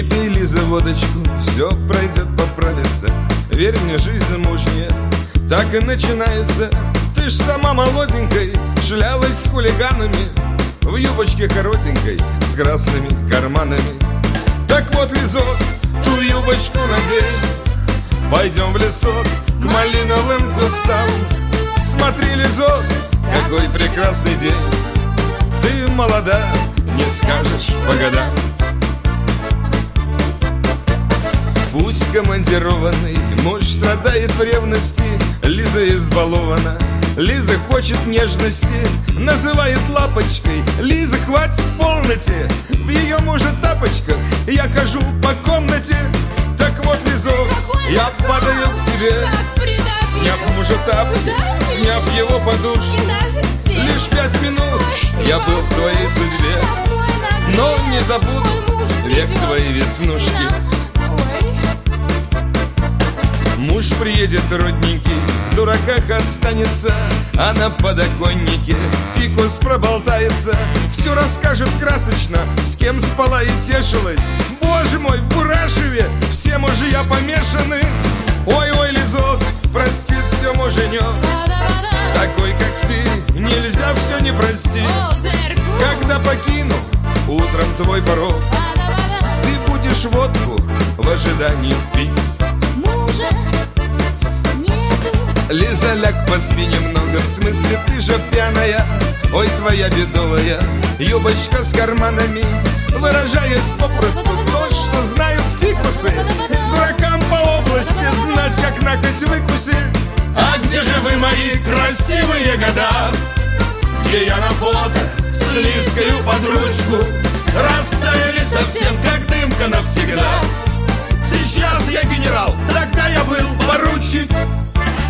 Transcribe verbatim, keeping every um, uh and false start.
пей, Лиза, водочку, все пройдет, поправится. Верь мне, жизнь мужняя так и начинается. Ты ж сама молоденькой шлялась с хулиганами в юбочке коротенькой с красными карманами. Так вот, Лизок, ту юбочку надень, пойдем в лесок к малиновым кустам. Смотри, Лизок, какой прекрасный день. Ты молода, не скажешь по годам. Пусть командированный муж страдает в ревности, Лиза избалована, Лиза хочет нежности, называет лапочкой. Лиза, хватит в полноте, в ее мужа тапочках я хожу по комнате. Так вот, Лизок, я падаю к тебе, сняв мужа тапки, сняв его подушку. Лишь пять минут я был в твоей судьбе, но не забуду век твои веснушки. Муж приедет родненький, в дураках останется, а на подоконнике фикус проболтается. Все расскажет красочно, с кем спала и тешилась. Боже мой, в Бурашеве все мужья помешаны. Ой-ой, Лизок, простит все муженек, такой, как ты, нельзя все не простить. Когда покину утром твой порог, ты будешь водку в ожидании пить. Лиза, ляг поспи немного, в смысле ты же пьяная. Ой, твоя бедовая юбочка с карманами, выражаясь попросту то, что знают фикусы. Дуракам по области знать, как накось выкуси. А где же вы, мои красивые года, где я на фото с Лизкою под ручку? Растаяли совсем, как дымка навсегда. Сейчас я генерал, тогда я был поручик.